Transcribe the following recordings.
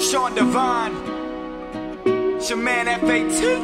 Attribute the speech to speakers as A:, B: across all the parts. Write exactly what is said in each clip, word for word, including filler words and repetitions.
A: Sean Devine, it's your man F A T.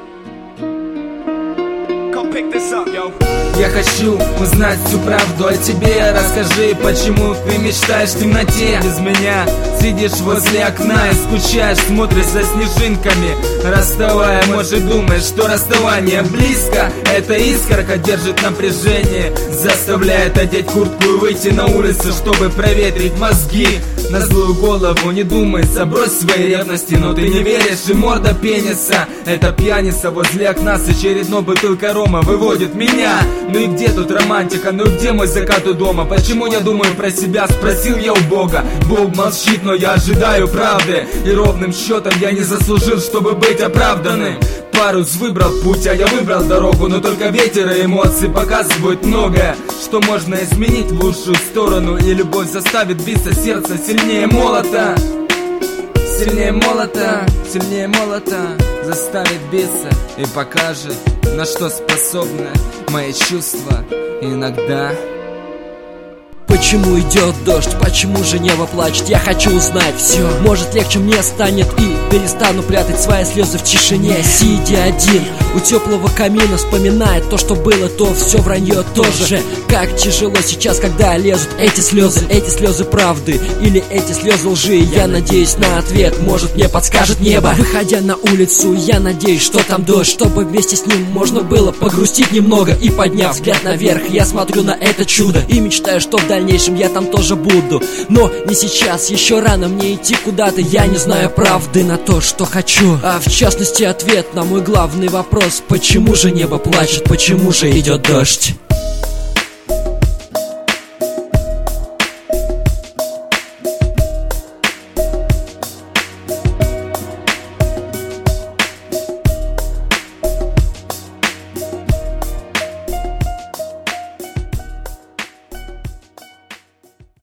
A: Come pick this up, yo.
B: Я хочу узнать всю правду о тебе. Расскажи, почему ты мечтаешь в темноте без меня. Сидишь возле окна и скучаешь, смотришь за снежинками. Расставая, может, думаешь, что расставание близко. Эта искорка держит напряжение, заставляет одеть куртку и выйти на улицу, чтобы проветрить мозги. На злую голову не думается, брось свои ревности. Но ты не веришь, и морда пениса. Эта пьяница возле окна с очередной бутылкой рома выводит меня. Ну и где тут романтика, ну и где мой закат у дома? Почему я думаю про себя, спросил я у Бога. Бог молчит, но я ожидаю правды. И ровным счетом я не заслужил, чтобы быть оправданным. Парус выбрал путь, а я выбрал дорогу. Но только ветер и эмоции показывают многое, что можно изменить в лучшую сторону. И любовь заставит биться сердце сильнее молота. Сильнее молота, сильнее молота заставит биться и покажет, на что способны мои чувства иногда.
C: Почему идет дождь, почему же небо плачет? Я хочу узнать все. Может, легче мне станет и перестану прятать свои слезы в тишине. Сидя один у теплого камина, вспоминая то, что было, то все вранье тоже. Как тяжело сейчас, когда лезут эти слезы. Эти слезы правды или эти слезы лжи? Я надеюсь на ответ, может, мне подскажет небо. Выходя на улицу, я надеюсь, что там дождь, чтобы вместе с ним можно было погрустить немного. И подняв взгляд наверх, я смотрю на это чудо и мечтаю, что в дальнейшем я там тоже буду. Но не сейчас, еще рано мне идти куда-то. Я не знаю правды на то, что хочу. А в частности ответ на мой главный вопрос: почему же небо плачет, почему же идет дождь?